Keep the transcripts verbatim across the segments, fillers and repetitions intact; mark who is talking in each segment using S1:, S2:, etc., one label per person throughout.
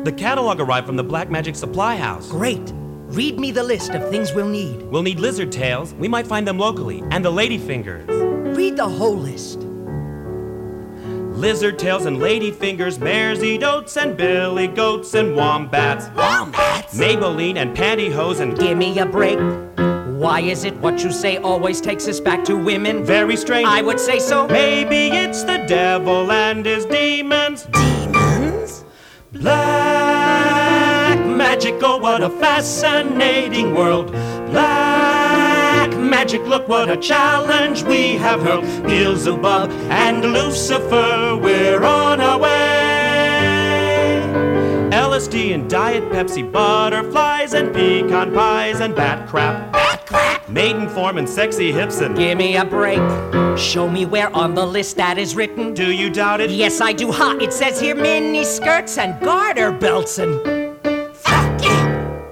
S1: The catalog arrived from the Black Magic Supply House.
S2: Great. Read me the list of things we'll need.
S1: We'll need lizard tails. We might find them locally. And the ladyfingers.
S2: Read the whole list.
S1: Lizard tails and ladyfingers, mares eat oats and billy goats and wombats.
S2: Wombats?
S1: Maybelline and pantyhose and...
S2: Give me a break. Why is it what you say always takes us back to women?
S1: Very strange.
S2: I would say so.
S1: Maybe it's the devil and his demons.
S2: Demons?
S1: Black magic, oh what a fascinating world. Black magic, look what a challenge we have hurled. Beelzebub and Lucifer, we're on our way. L S D and Diet Pepsi, butterflies and pecan pies and bat crap.
S2: Bat crap?
S1: Maiden form and sexy hips and...
S2: Give me a break. Show me where on the list that is written.
S1: Do you doubt it?
S2: Yes, I do. Ha! It says here mini skirts and garter belts and... fucking...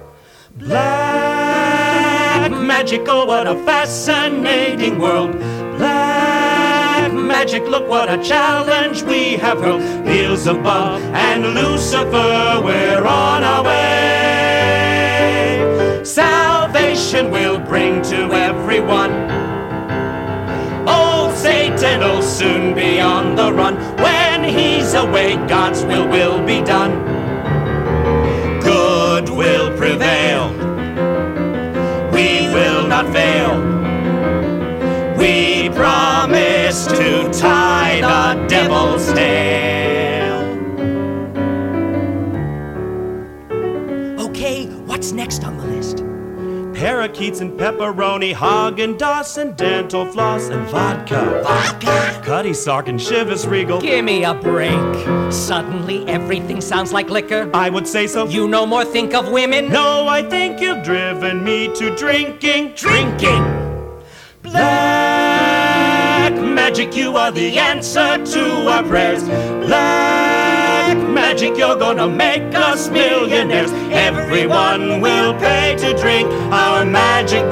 S1: Black magic, oh what a fascinating world. Black magic, look what a challenge we have hurled. Beelzebub and Lucifer, we're on our way. Salvation we'll bring to everyone. Old Satan will soon be on the run. When he's away, God's will will be done. Good will prevail. We will not fail. We promise to tie the devil's tail.
S2: Okay, what's next on the list?
S1: Parakeets and pepperoni, Haagen-Dazs and dental floss and vodka.
S2: Vodka?
S1: Cutty Sark and Chivas Regal.
S2: Give me a break. Suddenly everything sounds like liquor.
S1: I would say so.
S2: You no more think of women?
S1: No, I think you've driven me to drinking, drinking. Black magic, you are the answer to our prayers. Black magic, you're gonna make us millionaires. Everyone will pay to drink our magic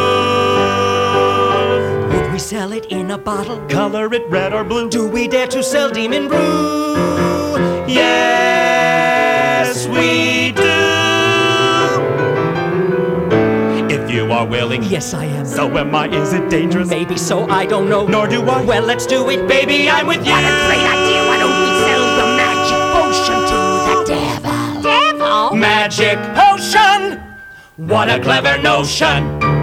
S1: brew.
S2: Would we sell it in a bottle?
S1: Color it red or blue.
S2: Do we dare to sell Demon Brew?
S1: Yes, we do. If you are willing.
S2: Yes, I am.
S1: So am I. Is it dangerous?
S2: Maybe so, I don't know.
S1: Nor do I.
S2: Well, let's do it, baby, I'm with you.
S3: What a great idea. Why don't we sell the magic potion to the devil? Devil?
S1: Magic potion! What a clever notion!